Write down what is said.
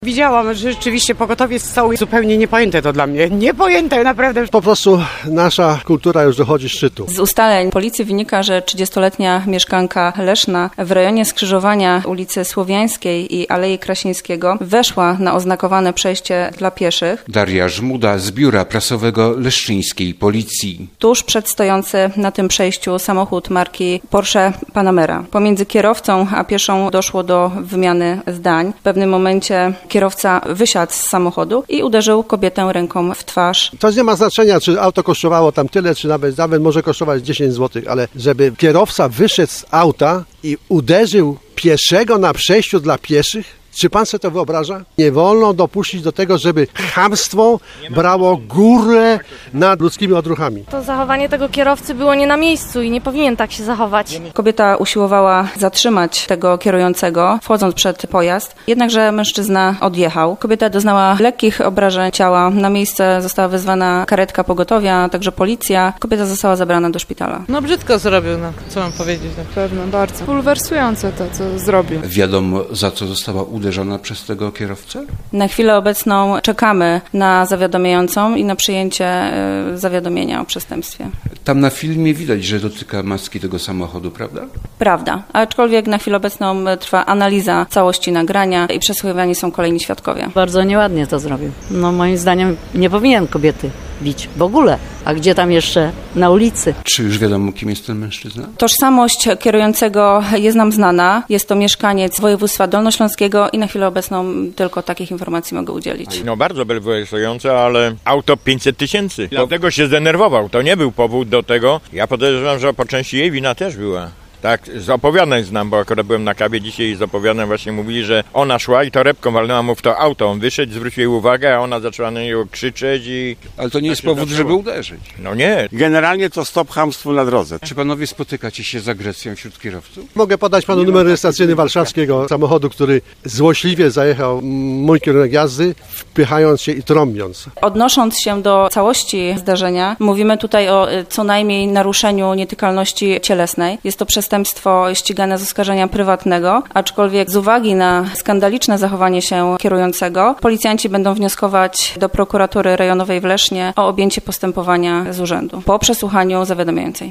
Widziałam, że rzeczywiście pogotowie stało zupełnie niepojęte to dla mnie. Niepojęte, naprawdę. Po prostu nasza kultura już dochodzi szczytu. Z ustaleń policji wynika, że 30-letnia mieszkanka Leszna w rejonie skrzyżowania ulicy Słowiańskiej i Alei Krasińskiego weszła na oznakowane przejście dla pieszych. Daria Żmuda z biura prasowego leszczyńskiej policji. Tuż przed stojący na tym przejściu samochód marki Porsche Panamera. Pomiędzy kierowcą a pieszą doszło do wymiany zdań. W pewnym momencie kierowca wysiadł z samochodu i uderzył kobietę ręką w twarz. To nie ma znaczenia, czy auto kosztowało tam tyle, czy nawet może kosztować 10 zł, ale żeby kierowca wyszedł z auta i uderzył pieszego na przejściu dla pieszych, czy pan sobie to wyobraża? Nie wolno dopuścić do tego, żeby chamstwo brało górę nad ludzkimi odruchami. To zachowanie tego kierowcy było nie na miejscu i nie powinien tak się zachować. Kobieta usiłowała zatrzymać tego kierującego, wchodząc przed pojazd, jednakże mężczyzna odjechał. Kobieta doznała lekkich obrażeń ciała. Na miejsce została wezwana karetka pogotowia, a także policja. Kobieta została zabrana do szpitala. No brzydko zrobił, co mam powiedzieć. Na pewno bardzo bulwersujące to, co zrobił. Wiadomo, za co została uderzona przez tego kierowcę? Na chwilę obecną czekamy na zawiadamiającą i na przyjęcie zawiadomienia o przestępstwie. Tam na filmie widać, że dotyka maski tego samochodu, prawda? Prawda, aczkolwiek na chwilę obecną trwa analiza całości nagrania i przesłuchiwani są kolejni świadkowie. Bardzo nieładnie to zrobił. No moim zdaniem nie powinien kobiety bić w ogóle. A gdzie tam jeszcze? Na ulicy. Czy już wiadomo, kim jest ten mężczyzna? Tożsamość kierującego jest nam znana. Jest to mieszkaniec województwa dolnośląskiego i na chwilę obecną tylko takich informacji mogę udzielić. No bardzo bulwersujące, ale auto 500 000. Dlatego się zdenerwował. To nie był powód do tego. Ja podejrzewam, że po części jej wina też była. Tak, z opowiadań znam, bo akurat byłem na kawie dzisiaj i z opowiadań właśnie mówili, że ona szła i torebką walnęła mu w to auto. On wyszedł, zwrócił jej uwagę, a ona zaczęła na niego krzyczeć i... Ale to nie jest powód, żeby uderzyć. No nie. Generalnie to stop chamstwu na drodze. Czy panowie spotykacie się z agresją wśród kierowców? Mogę podać panu numer rejestracyjny warszawskiego samochodu, który złośliwie zajechał mój kierunek jazdy, wpychając się i trąbiąc. Odnosząc się do całości zdarzenia, mówimy tutaj o co najmniej naruszeniu nietykalności cielesnej. Jest to przestępstwo ścigane z oskarżenia prywatnego, aczkolwiek z uwagi na skandaliczne zachowanie się kierującego, policjanci będą wnioskować do prokuratury rejonowej w Lesznie o objęcie postępowania z urzędu po przesłuchaniu zawiadamiającej.